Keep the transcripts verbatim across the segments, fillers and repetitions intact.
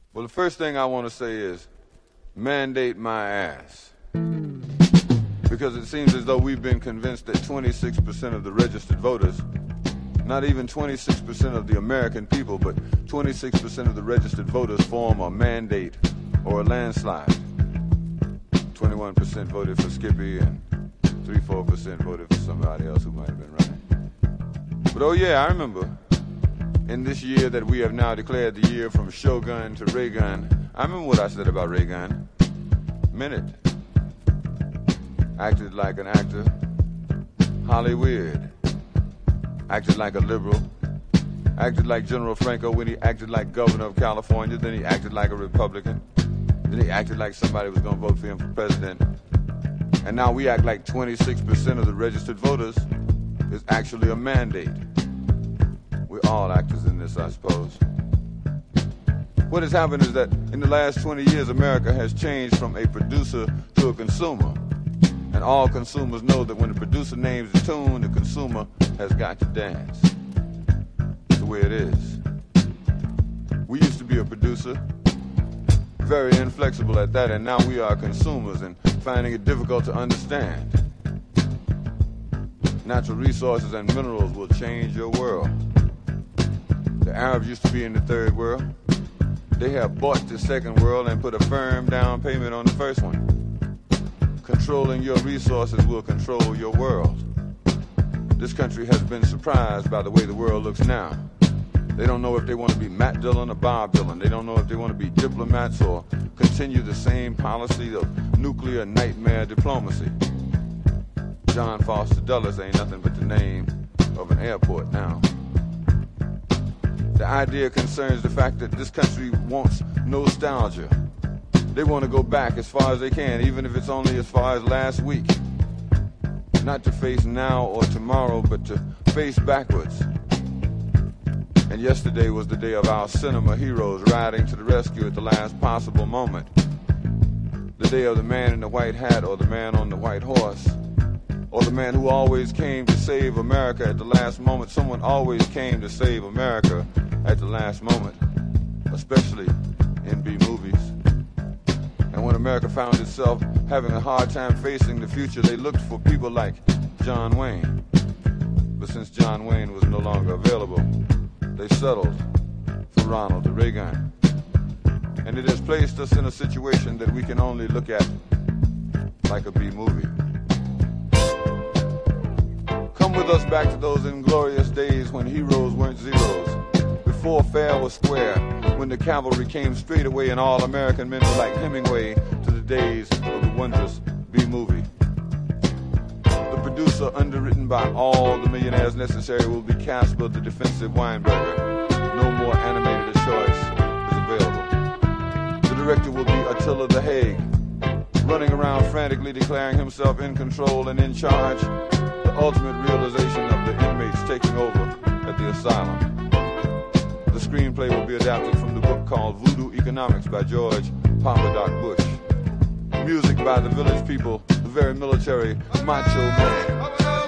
Well, the first thing I want to say is mandate my ass. Because it seems as though we've been convinced that twenty-six percent of the registered voters, not even twenty-six percent of the American people, but twenty-six percent of the registered voters form a mandate or a landslide. twenty-one percent voted for Skippy and three to four percent voted for somebody else who might have been running. But oh yeah, I remember in this year that we have now declared the year from Shogun to Reagan, I remember what I said about Reagan. Meant it. Acted like an actor. Hollywood. Acted like a liberal. Acted like General Franco when he acted like governor of California. Then he acted like a Republican. Then he acted like somebody was going to vote for him for president. And now we act like twenty-six percent of the registered voters is actually a mandate. We're all actors in this, I suppose. What has happened is that in the last twenty years, America has changed from a producer to a consumer. And all consumers know that when the producer names the tune, the consumer has got to dance. That's the way it is. We used to be a producer, very inflexible at that, and now we are consumers and finding it difficult to understand. Natural resources and minerals will change your world. The Arabs used to be in the third world. They have bought the second world and put a firm down payment on the first one. Controlling your resources will control your world. This country has been surprised by the way the world looks now. They don't know if they want to be Matt Dillon or Bob Dylan. They don't know if they want to be diplomats or continue the same policy of nuclear nightmare diplomacy. John Foster Dulles ain't nothing but the name of an airport now. The idea concerns the fact that this country wants nostalgia. They want to go back as far as they can, even if it's only as far as last week. Not to face now or tomorrow, but to face backwards. And yesterday was the day of our cinema heroes riding to the rescue at the last possible moment. The day of the man in the white hat or the man on the white horse. Or the man who always came to save America at the last moment. Someone always came to save America at the last moment. Especially in B movies. And when America found itself having a hard time facing the future, they looked for people like John Wayne. But since John Wayne was no longer available, they settled for Ronald Reagan. And it has placed us in a situation that we can only look at like a B movie. Come with us back to those inglorious days when heroes weren't zeros, before fair was square, when the cavalry came straight away and all American men were like Hemingway, to the days of the wondrous B-movie. The producer, underwritten by all the millionaires necessary, will be Casper the Defensive Weinberger. No more animated a choice is available. The director will be Attila the Hague, running around frantically declaring himself in control and in charge, the ultimate realization of the inmates taking over at the asylum. The screenplay will be adapted from the book called Voodoo Economics by George Papa Doc Bush. Music by the Village People, the very military Macho Man.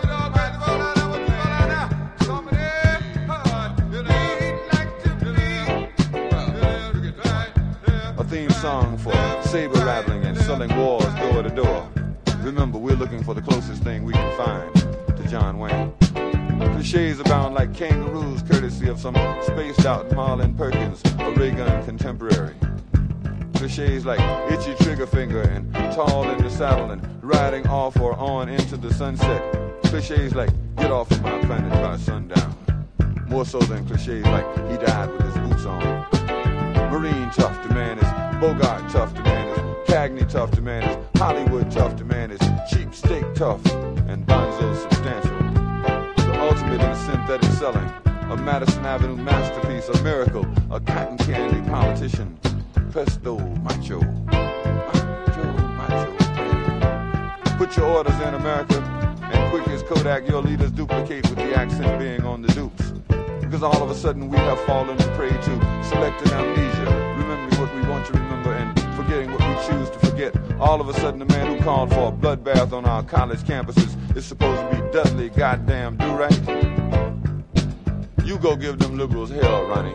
A theme song for saber rattling and selling wars door to door. Remember, we're looking for the closest thing we can find to John Wayne. Cliches abound like kangaroos, courtesy of some spaced out Marlon Perkins, a Reagan contemporary. Cliches like itchy trigger finger and tall in the saddle and riding off or on into the sunset. Cliches like get off of my planet by sundown. More so than cliches like he died with his boots on. Marine tough, the man is Bogart tough, the man is Cagney tough, the man is Hollywood tough, the man is cheap steak tough, and Bonzo substantial. Ultimate in synthetic selling, a Madison Avenue masterpiece, a miracle, a cotton candy politician, presto macho, macho, macho, baby. Put your orders in, America, and quick as Kodak, your leaders duplicate with the accent being on the dupes. Because all of a sudden we have fallen prey to selective amnesia, remembering what we want to remember and forgetting what we choose to forget. All of a sudden the man who called for a bloodbath on our college campuses is supposed to be Dudley goddamn Do-Right. You go give them liberals hell, Ronnie.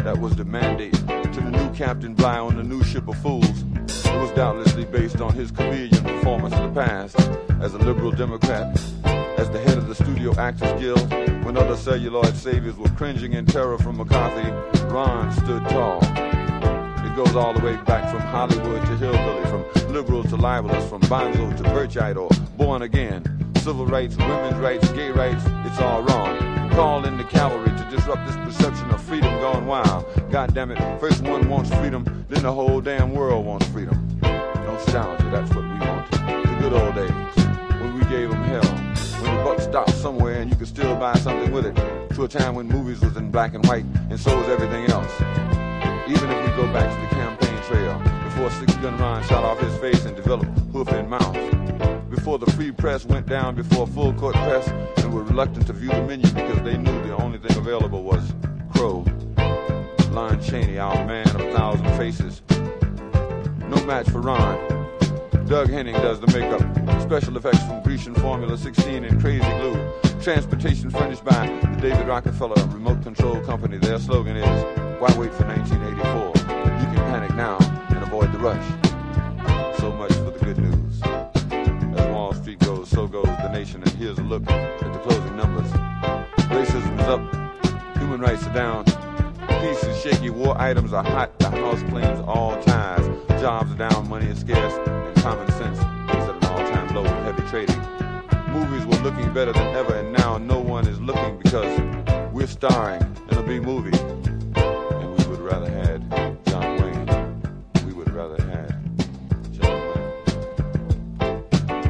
That was the mandate to the new Captain Bligh on the new ship of fools. It was doubtlessly based on his chameleon performance in the past as a liberal Democrat, as the head of the Studio Actors Guild. When other celluloid saviors were cringing in terror from McCarthy, Ron stood tall. It goes all the way back from Hollywood to hillbilly, from liberal to libelous, from bonzo to birchite or born again. Civil rights, women's rights, gay rights, it's all wrong. Call in the cavalry to disrupt this perception of freedom gone wild. God damn it, first one wants freedom, then the whole damn world wants freedom. Nostalgia, that's what we want. The good old days, when we gave them hell. When the buck stopped somewhere and you could still buy something with it. To a time when movies was in black and white, and so was everything else. Even if we go back to the campaign trail, before Six Gun Ron shot off his face and developed hoof and mouth. Before the free press went down before full court press and were reluctant to view the menu because they knew the only thing available was Crow. Lon Chaney, our man of a thousand faces. No match for Ron. Doug Henning does the makeup. Special effects from Grecian Formula sixteen and Crazy Glue. Transportation furnished by the David Rockefeller Remote Control Company. Their slogan is, why wait for nineteen eighty-four? You can panic now and avoid the rush. So much for the good news. As Wall Street goes, so goes the nation. And here's a look at the closing numbers. Racism is up. Human rights are down. Peace is shaky. War items are hot. The House claims all ties. Jobs are down. Money is scarce. And common sense is at an all-time low with heavy trading. Movies were looking better than ever, and now no one is looking because we're starring in a B-movie. And we would rather had John Wayne. We would rather had John Wayne.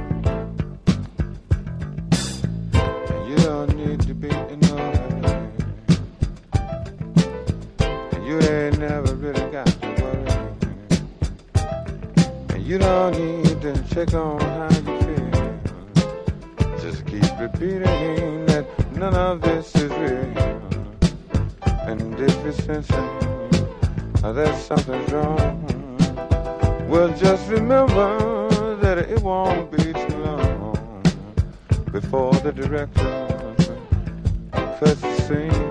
And you don't need to be in no hurry. And you ain't never really got to worry. And you don't need to check on how you feel. Just keep repeating that none of this is real. And if you're sensing that something's wrong, well, just remember that it won't be too long before the director cuts the scene.